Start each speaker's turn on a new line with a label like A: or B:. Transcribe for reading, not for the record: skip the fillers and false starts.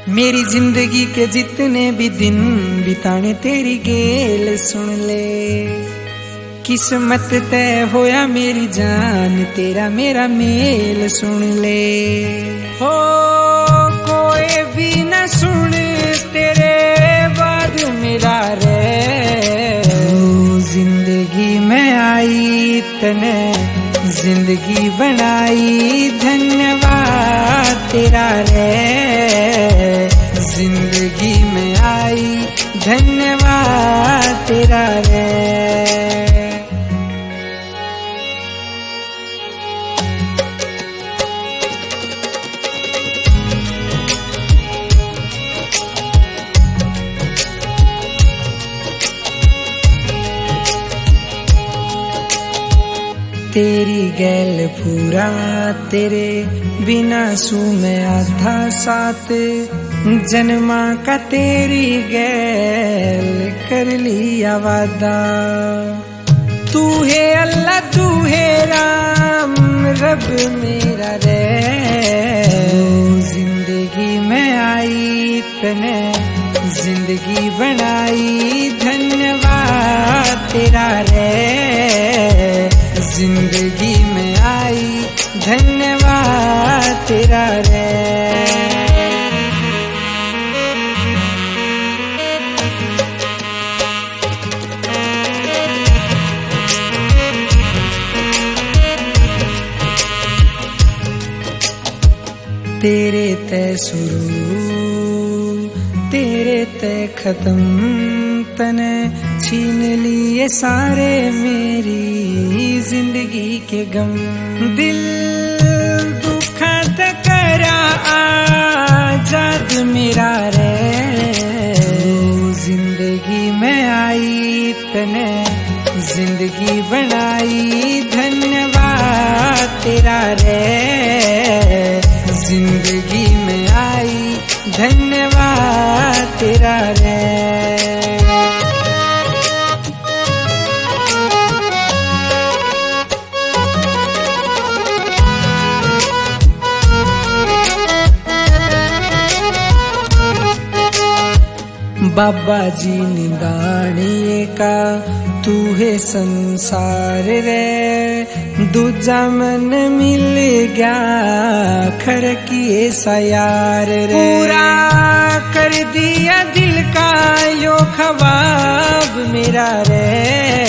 A: मेरी जिंदगी के जितने भी दिन बिताने तेरी गेल सुन ले। किस्मत तय होया मेरी जान, तेरा मेरा मेल सुन ले। हो कोई भी न सुन तेरे बाद मेरा रे। जिंदगी में आई तने जिंदगी बनाई, धन्यवाद तेरा रे। जिंदगी में आई धन्यवाद तेरा रे। तेरी गैल पूरा तेरे बिना सू में आधा साथ, जन्मा का तेरी गैल कर लिया वादा। तू है अल्लाह तू है राम रब मेरा रे। जिंदगी में आई तने जिंदगी बनाई, धन्यवाद तेरा रे। जिंदगी में आई धन्यवाद तेरा रे। तेरे तय शुरू तेरे तय खत्म, तने छीन लिए सारे मेरी जिंदगी के गम। दिल दुखद करा आजाद मेरा रे। जिंदगी में आई तने जिंदगी बनाई, धन्यवाद तेरा रे। जिंदगी में आई धन्यवाद तेरा रे। बाबा जी निदानिए का तू है संसार रे। दूजा मन मिल गया खर किए सा यार रे। पूरा कर दिया दिल का यो ख्वाब मेरा रे।